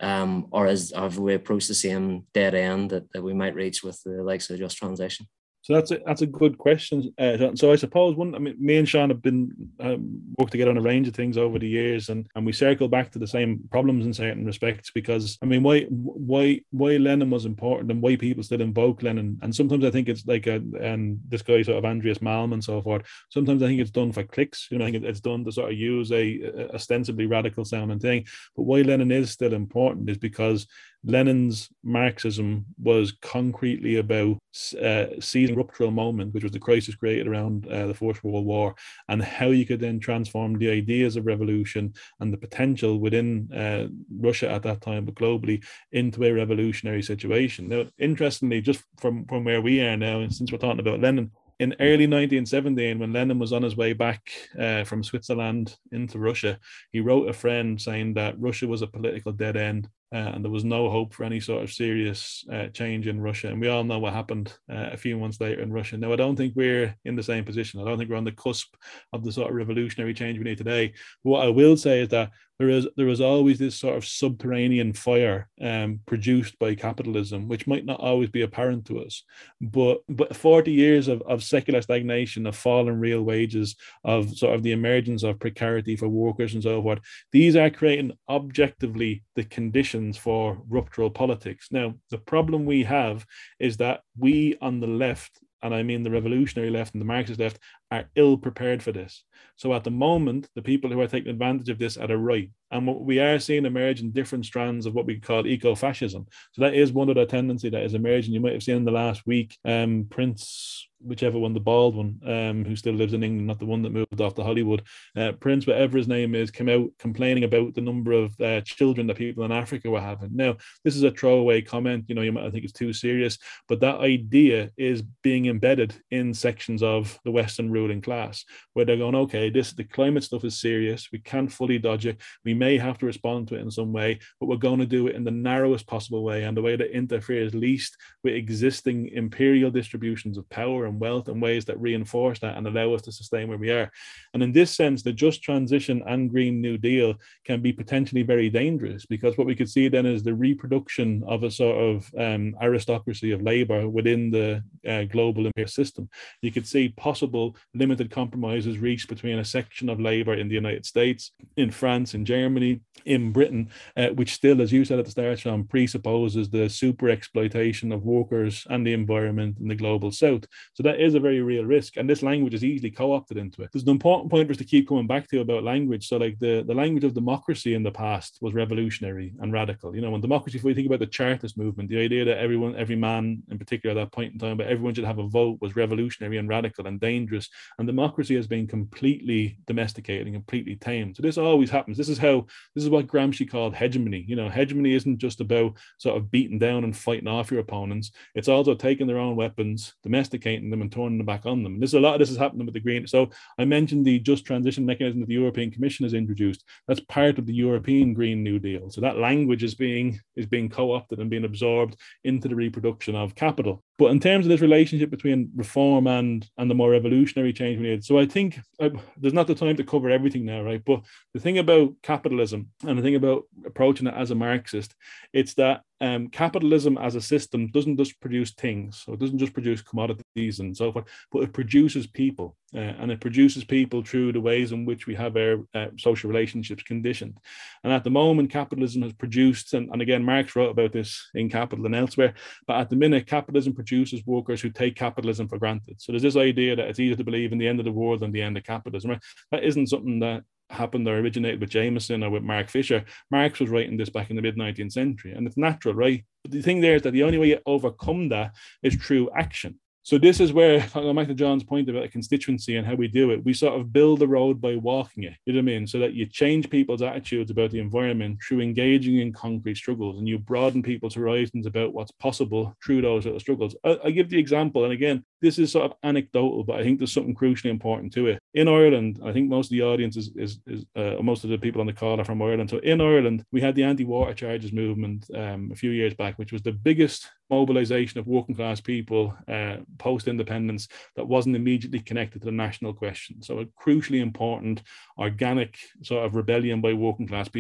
Um, or is have we approached the same dead end that, that we might reach with the likes of Just Transition? So that's a, that's a good question. Uh, so I suppose one, I mean, me and Sean have been um, worked together on a range of things over the years, and, and we circle back to the same problems in certain respects. Because I mean, why why why Lenin was important and why people still invoke Lenin, and sometimes I think it's like a and this guy sort of Andreas Malm and so forth. Sometimes I think it's done for clicks. You know, I think it's done to sort of use a, a ostensibly radical sounding thing. But why Lenin is still important is because Lenin's Marxism was concretely about uh, seizing ruptural moment, which was the crisis created around uh, the First World War, and how you could then transform the ideas of revolution and the potential within uh, Russia at that time, but globally, into a revolutionary situation. Now, interestingly, just from, from where we are now, and since we're talking about Lenin, in early nineteen seventeen, when Lenin was on his way back uh, from Switzerland into Russia, he wrote a friend saying that Russia was a political dead end. Uh, and there was no hope for any sort of serious uh, change in Russia. And we all know what happened uh, a few months later in Russia. Now, I don't think we're in the same position. I don't think we're on the cusp of the sort of revolutionary change we need today. But what I will say is that there is there is always this sort of subterranean fire um, produced by capitalism, which might not always be apparent to us. But but forty years of, of secular stagnation, of fallen real wages, of sort of the emergence of precarity for workers and so forth, these are creating objectively the conditions for ruptural politics. Now, the problem we have is that we on the left, and I mean the revolutionary left and the Marxist left, are ill prepared for this. So at the moment, the people who are taking advantage of this are the right. And what we are seeing emerge in different strands of what we call eco-fascism. So that is one of the tendency that is emerging. You might have seen in the last week, um, Prince, whichever one, the bald one, um, who still lives in England, not the one that moved off to Hollywood, uh, Prince, whatever his name is, came out complaining about the number of uh, children that people in Africa were having. Now, this is a throwaway comment. You know, you might think it's too serious, but that idea is being embedded in sections of the Western ruling class, where they're going, okay, this the climate stuff is serious. We can't fully dodge it. We may have to respond to it in some way, but we're going to do it in the narrowest possible way and the way that interferes least with existing imperial distributions of power and wealth and ways that reinforce that and allow us to sustain where we are. And in this sense, the Just Transition and Green New Deal can be potentially very dangerous, because what we could see then is the reproduction of a sort of um, aristocracy of labor within the uh, global imperial system. You could see possible limited compromises reached between a section of labor in the United States, in France, in Germany, in Britain, uh, which still, as you said at the start, Sean, presupposes the super exploitation of workers and the environment in the global south. So that is a very real risk, and this language is easily co-opted into it. There's an important point for us to keep coming back to about language. So like the, the language of democracy in the past was revolutionary and radical. You know, when democracy, if we think about the Chartist movement, the idea that everyone, every man in particular at that point in time, but everyone should have a vote, was revolutionary and radical and dangerous. And democracy has been completely domesticated and completely tamed. So this always happens. This is how, this is what Gramsci called hegemony. You know, hegemony isn't just about sort of beating down and fighting off your opponents. It's also taking their own weapons, domesticating them and turning them back on them. And this, a lot of this is happening with the Green. So I mentioned the Just Transition mechanism that the European Commission has introduced. That's part of the European Green New Deal. So that language is being, is being co-opted and being absorbed into the reproduction of capital. But in terms of this relationship between reform and, and the more revolutionary change we need, so I think I, there's not the time to cover everything now, right? But the thing about capitalism and the thing about approaching it as a Marxist, it's that um, capitalism as a system doesn't just produce things, so it doesn't just produce commodities and so forth, but it produces people. Uh, and it produces people through the ways in which we have our uh, social relationships conditioned. And at the moment, capitalism has produced, and, and again, Marx wrote about this in Capital and elsewhere, but at the minute, capitalism produces workers who take capitalism for granted. So there's this idea that it's easier to believe in the end of the world than the end of capitalism. Right? That isn't something that happened or originated with Jameson or with Mark Fisher. Marx was writing this back in the mid-nineteenth century, and it's natural, right? But the thing there is that the only way you overcome that is through action. So this is where, going back to John's point about a constituency and how we do it, we sort of build the road by walking it, you know what I mean? So that you change people's attitudes about the environment through engaging in concrete struggles, and you broaden people's horizons about what's possible through those little struggles. I, I give the example, and again, this is sort of anecdotal, but I think there's something crucially important to it. In Ireland, I think most of the audience is, is, is uh, most of the people on the call are from Ireland. So in Ireland, we had the anti-water charges movement um, a few years back, which was the biggest mobilization of working class people uh, post-independence that wasn't immediately connected to the national question. So a crucially important organic sort of rebellion by working class people.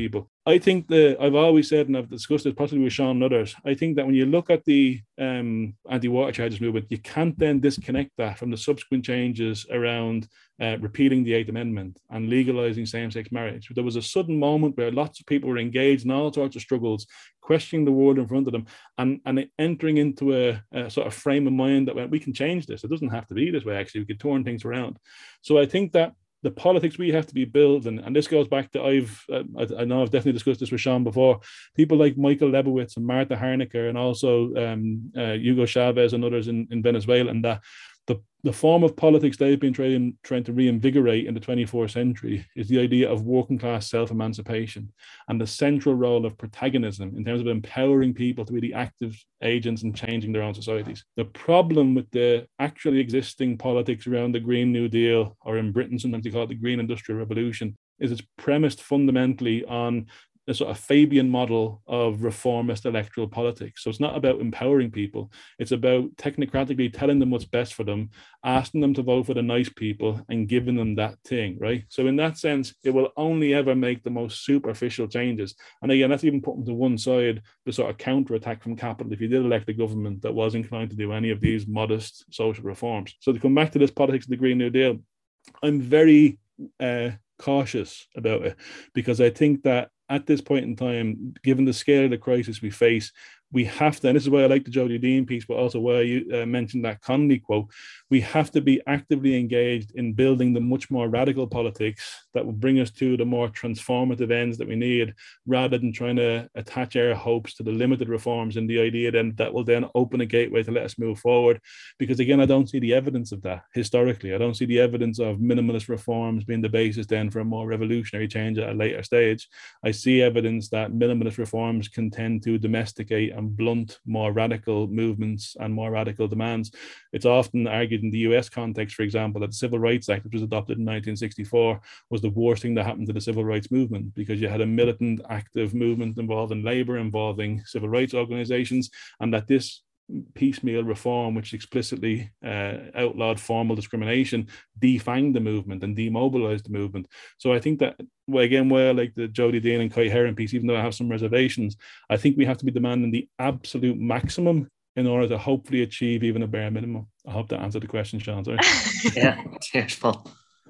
I think that I've always said, and I've discussed this possibly with Sean and others, I think that when you look at the um, anti-water charges movement, you can't then disconnect that from the subsequent changes around uh, repealing the Eighth Amendment and legalizing same-sex marriage. There was a sudden moment where lots of people were engaged in all sorts of struggles, questioning the world in front of them, and, and entering into a, a sort of frame of mind that went, we can change this. It doesn't have to be this way, actually. We could turn things around. So I think that the politics we have to be building, and this goes back to, I've, uh, I, I know I've definitely discussed this with Sean before, people like Michael Lebowitz and Marta Harnecker and also um, uh, Hugo Chavez and others in, in Venezuela, and that the, the form of politics they've been trying, trying to reinvigorate in the twenty-fourth century is the idea of working class self-emancipation and the central role of protagonism in terms of empowering people to be the active agents in changing their own societies. The problem with the actually existing politics around the Green New Deal, or in Britain sometimes they call it the Green Industrial Revolution, is it's premised fundamentally on a sort of Fabian model of reformist electoral politics. So it's not about empowering people. It's about technocratically telling them what's best for them, asking them to vote for the nice people and giving them that thing, right? So in that sense, it will only ever make the most superficial changes. And again, that's even putting to one side the sort of counterattack from capital if you did elect a government that was inclined to do any of these modest social reforms. So to come back to this politics of the Green New Deal, I'm very uh, cautious about it, because I think that at this point in time, given the scale of the crisis we face, we have to, and this is why I like the Jodie Dean piece, but also why you uh, mentioned that Connolly quote, we have to be actively engaged in building the much more radical politics that will bring us to the more transformative ends that we need, rather than trying to attach our hopes to the limited reforms and the idea then that will then open a gateway to let us move forward. Because again, I don't see the evidence of that historically. I don't see the evidence of minimalist reforms being the basis then for a more revolutionary change at a later stage. I see evidence that minimalist reforms can tend to domesticate and blunt more radical movements and more radical demands. It's often argued in the U S context, for example, that the Civil Rights Act, which was adopted in nineteen sixty-four, was the worst thing that happened to the civil rights movement, because you had a militant, active movement involving labor, involving civil rights organizations, and that this piecemeal reform, which explicitly uh, outlawed formal discrimination, defanged the movement and demobilized the movement. So I think that, well, again, where I like the Jodie Dean and Kai Heron piece, even though I have some reservations, I think we have to be demanding the absolute maximum in order to hopefully achieve even a bare minimum. I hope that answered the question, Sean. Sorry. Yeah, cheers, Paul.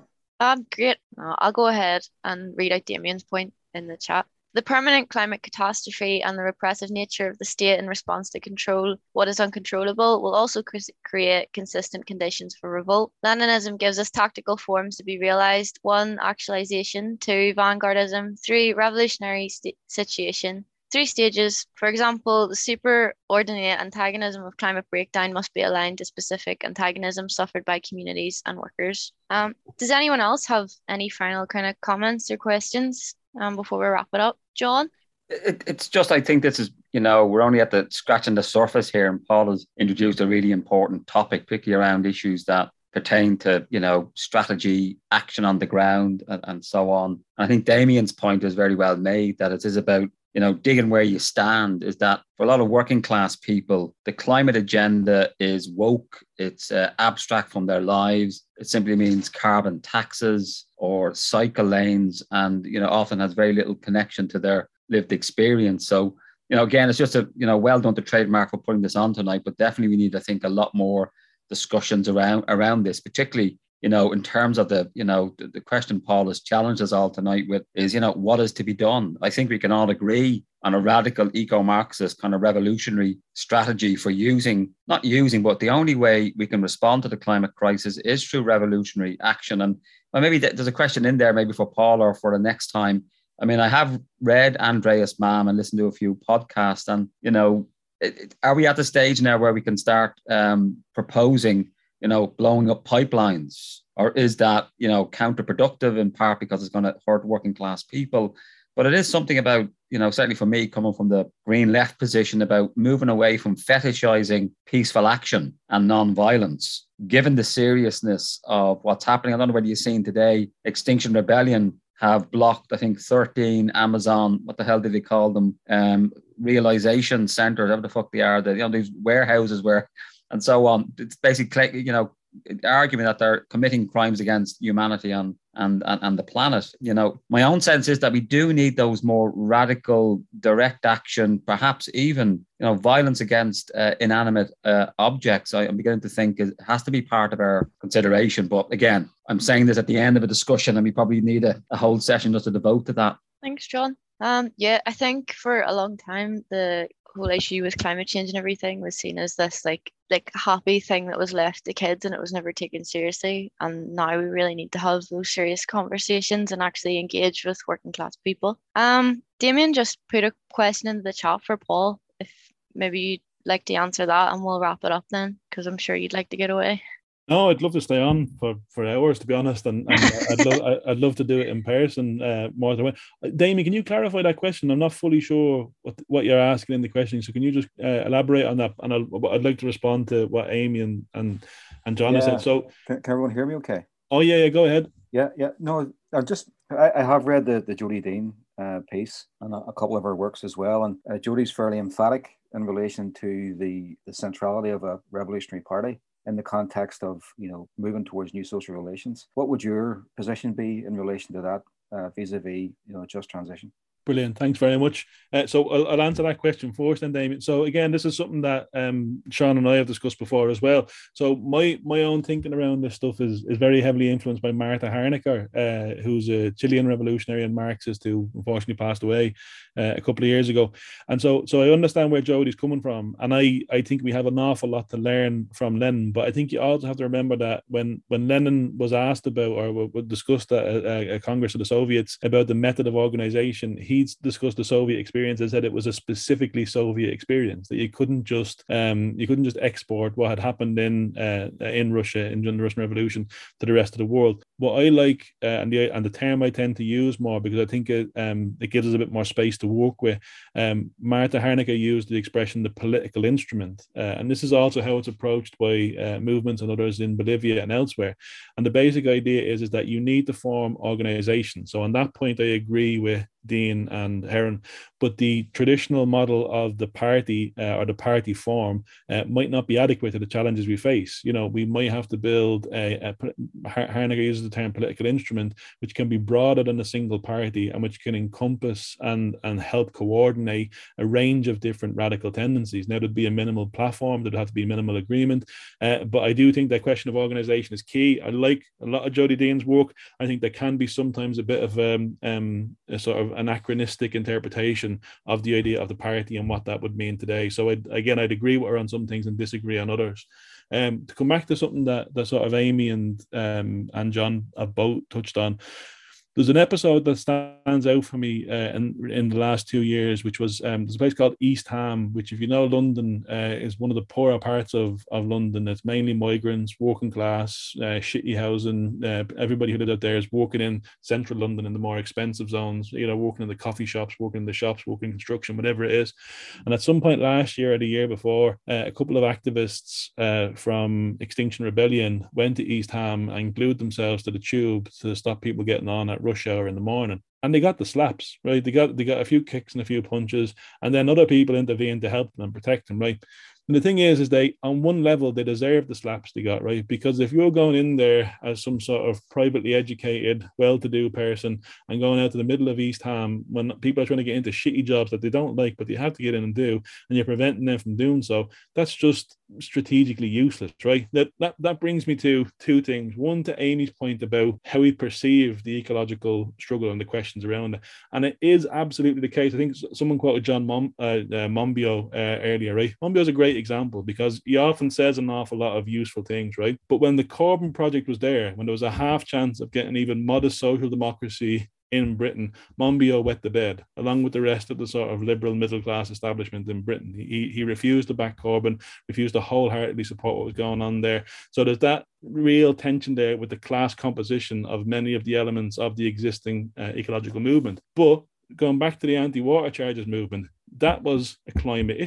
Um, great. Uh, I'll go ahead and read out Damien's point in the chat. The permanent climate catastrophe and the repressive nature of the state in response to control what is uncontrollable will also cre- create consistent conditions for revolt. Leninism gives us tactical forms to be realized. One, actualization. Two, vanguardism. Three, revolutionary st- situation. Three stages. For example, the superordinate antagonism of climate breakdown must be aligned to specific antagonism suffered by communities and workers. Um, does anyone else have any final kind of comments or questions um, before we wrap it up? John? It, it's just, I think this is, you know, we're only at the scratching the surface here, and Paul has introduced a really important topic, particularly around issues that pertain to, you know, strategy, action on the ground, and, and so on. And I think Damien's point is very well made, that it is about, you know, digging where you stand. Is that for a lot of working class people, the climate agenda is woke, it's uh, abstract from their lives. It simply means carbon taxes or cycle lanes, and, you know, often has very little connection to their lived experience. So, you know, again, it's just a, you know, well done to Trademark for putting this on tonight, but definitely we need, I think, a lot more discussions around around this, particularly, you know, in terms of the, you know, the, the question Paul has challenged us all tonight with is, you know, what is to be done? I think we can all agree on a radical eco-Marxist kind of revolutionary strategy for using, not using, but the only way we can respond to the climate crisis is through revolutionary action. And well, maybe there's a question in there maybe for Paul or for the next time. I mean, I have read Andreas Malm and listened to a few podcasts, and, you know, are we at the stage now where we can start um, proposing, you know, blowing up pipelines? Or is that, you know, counterproductive in part because it's going to hurt working class people? But it is something about, you know, certainly for me, coming from the green left position, about moving away from fetishizing peaceful action and non-violence, given the seriousness of what's happening. I don't know whether you've seen today, Extinction Rebellion have blocked, I think, thirteen Amazon, what the hell did they call them? Um, realization centers, whatever the fuck they are, the, you know, these warehouses where, and so on. It's basically, you know, arguing that they're committing crimes against humanity and, and, and, and the planet. You know, my own sense is that we do need those more radical, direct action, perhaps even, you know, violence against uh, inanimate uh, objects. I, I'm beginning to think it has to be part of our consideration. But again, I'm saying this at the end of a discussion, and we probably need a, a whole session just to devote to that. Thanks, John. Um, yeah, I think for a long time, the whole issue with climate change and everything was seen as this like like happy thing that was left to kids, and it was never taken seriously. And now we really need to have those serious conversations and actually engage with working class people. Um, Damien just put a question into the chat for Paul. If maybe you'd like to answer that, and we'll wrap it up then, because I'm sure you'd like to get away. No, I'd love to stay on for, for hours, to be honest, and, and I'd love I'd love to do it in person uh, more than Damien, can you clarify that question? I'm not fully sure what what you're asking in the question, so can you just uh, elaborate on that? And I'll, I'd like to respond to what Amy and and, and John yeah. said. So, can, can everyone hear me? Okay. Oh yeah, yeah. Go ahead. Yeah, yeah. No, I just I, I have read the the Jodie Dean uh, piece and a, a couple of her works as well, and uh, Jodie's fairly emphatic in relation to the the centrality of a revolutionary party in the context of, you know, moving towards new social relations. What would your position be in relation to that uh, vis-a-vis, you know, just transition? Brilliant. Thanks very much. Uh, so I'll, I'll answer that question first then, Damien. So again, this is something that um, Sean and I have discussed before as well. So my my own thinking around this stuff is, is very heavily influenced by Martha Harnecker, uh, who's a Chilean revolutionary and Marxist who unfortunately passed away uh, a couple of years ago. And so so I understand where Jodie's coming from. And I, I think we have an awful lot to learn from Lenin. But I think you also have to remember that when, when Lenin was asked about or was discussed at a, a Congress of the Soviets about the method of organization, he's discussed the Soviet experience and said it was a specifically Soviet experience, that you couldn't just um, you couldn't just export what had happened in uh, in Russia in the Russian Revolution to the rest of the world. What I like uh, and the and the term I tend to use more because I think it um, it gives us a bit more space to work with. Um, Martha Harnecker used the expression the political instrument, uh, and this is also how it's approached by uh, movements and others in Bolivia and elsewhere. And the basic idea is is that you need to form organizations. So on that point, I agree with Dean and Heron, but the traditional model of the party uh, or the party form uh, might not be adequate to the challenges we face. You know, we might have to build a, a Harnecker uses the term political instrument, which can be broader than a single party and which can encompass and, and help coordinate a range of different radical tendencies. Now, there'd be a minimal platform, there'd have to be minimal agreement, uh, but I do think that question of organization is key. I like a lot of Jodie Dean's work. I think there can be sometimes a bit of um, um, a sort of anachronistic interpretation of the idea of the party and what that would mean today. So I'd, again, I'd agree with her on some things and disagree on others. Um, to come back to something that, that sort of Amy and um, and John have both touched on, there's an episode that stands out for me uh, in, in the last two years, which was um, there's a place called East Ham, which, if you know London, uh, is one of the poorer parts of, of London. It's mainly migrants, working class, uh, shitty housing. Uh, everybody who lives out there is working in central London in the more expensive zones, you know, working in the coffee shops, working in the shops, working in construction, whatever it is. And at some point last year or the year before, uh, a couple of activists uh, from Extinction Rebellion went to East Ham and glued themselves to the tube to stop people getting on at rush hour in the morning, and they got the slaps, right? They got they got a few kicks and a few punches, and then other people intervened to help them and protect them, right? And the thing is, is they, on one level, they deserve the slaps they got, right? Because if you're going in there as some sort of privately educated, well-to-do person and going out to the middle of East Ham when people are trying to get into shitty jobs that they don't like, but they have to get in and do, and you're preventing them from doing so, that's just strategically useless, right? That that that brings me to two things. One, to Amy's point about how we perceive the ecological struggle and the questions around it. And it is absolutely the case. I think someone quoted John Mom, uh, uh, Monbiot uh, earlier, right? Monbiot is a great example because he often says an awful lot of useful things, right? But when the Corbyn project was there, when there was a half chance of getting even modest social democracy in Britain, Monbiot wet the bed, along with the rest of the sort of liberal middle-class establishment in Britain. He, he refused to back Corbyn, refused to wholeheartedly support what was going on there. So there's that real tension there with the class composition of many of the elements of the existing uh, ecological movement. But going back to the anti-water charges movement, that was a climate issue.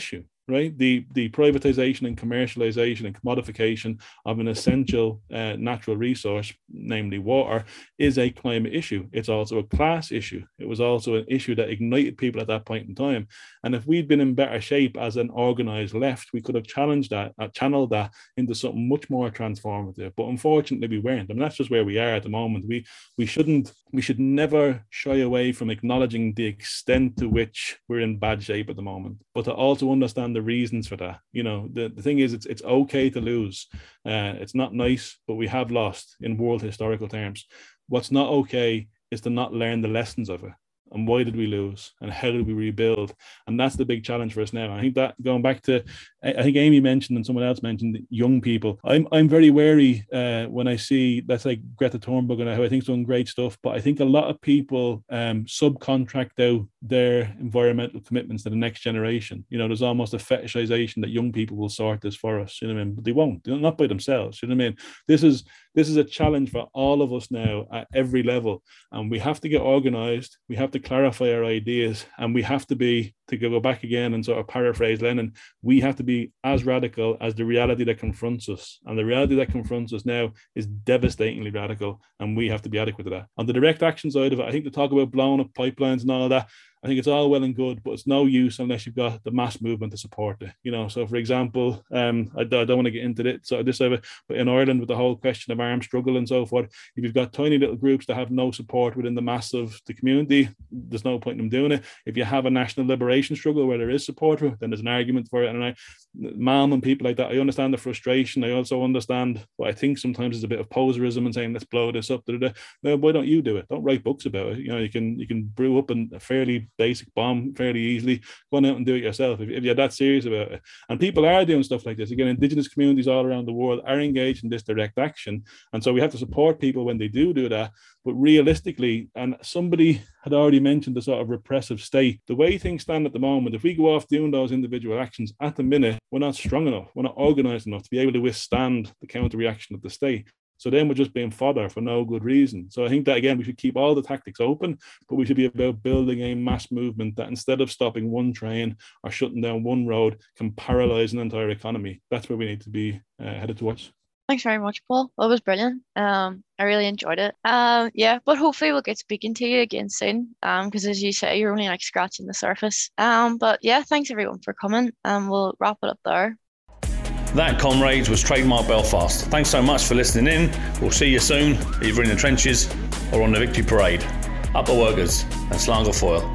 right? The the privatization and commercialization and commodification of an essential uh, natural resource, namely water, is a climate issue. It's also a class issue. It was also an issue that ignited people at that point in time. And if we'd been in better shape as an organized left, we could have challenged that, uh, channeled that into something much more transformative. But unfortunately, we weren't. I mean, that's just where we are at the moment. We we shouldn't, we should never shy away from acknowledging the extent to which we're in bad shape at the moment, but to also understand the reasons for that. You know, the, the thing is, it's it's okay to lose. Uh, it's not nice, but we have lost in world historical terms. What's not okay is to not learn the lessons of it. And why did we lose? And how did we rebuild? And that's the big challenge for us now. I think that going back to, I think Amy mentioned and someone else mentioned young people. I'm I'm very wary uh, when I see, let's say, Greta Thunberg, and who I think is doing great stuff. But I think a lot of people um, subcontract out their environmental commitments to the next generation. You know, there's almost a fetishization that young people will sort this for us. You know what I mean? But they won't. They're not by themselves. You know what I mean? This is this is a challenge for all of us now at every level, and we have to get organized. We have to clarify our ideas, and we have to be, to go back again and sort of paraphrase Lenin, we have to be as radical as the reality that confronts us. And the reality that confronts us now is devastatingly radical, and we have to be adequate to that. On the direct action side of it, I think to talk about blowing up pipelines and all that, I think it's all well and good, but it's no use unless you've got the mass movement to support it. You know, so for example, um, I, I don't want to get into it, so this over, but in Ireland with the whole question of armed struggle and so forth, if you've got tiny little groups that have no support within the mass of the community, there's no point in them doing it. If you have a national liberation struggle where there is support, then there's an argument for it. And I, Malm and people like that, I understand the frustration. I also understand what I think sometimes is a bit of poserism and saying, let's blow this up. Da, da, da. No, why don't you do it? Don't write books about it. You know, you can you can brew up a fairly basic bomb fairly easily. Go on out and do it yourself if, if you're that serious about it. And people are doing stuff like this. Again, Indigenous communities all around the world are engaged in this direct action. And so we have to support people when they do do that. But realistically, and somebody had already mentioned the sort of repressive state, the way things stand at the moment, if we go off doing those individual actions at the minute, we're not strong enough, we're not organized enough to be able to withstand the counter reaction of the state. So then we're just being fodder for no good reason. So I think that, again, we should keep all the tactics open, but we should be about building a mass movement that instead of stopping one train or shutting down one road, can paralyze an entire economy. That's where we need to be uh, headed towards. Thanks very much, Paul. That was brilliant. Um, I really enjoyed it. Um, yeah, but hopefully we'll get speaking to you again soon. Um, because as you say, you're only like scratching the surface. Um, but yeah, thanks everyone for coming, and we'll wrap it up there. That, comrades, was Trademark Belfast. Thanks so much for listening in. We'll see you soon, either in the trenches or on the victory parade. Up the workers and Slango Foil.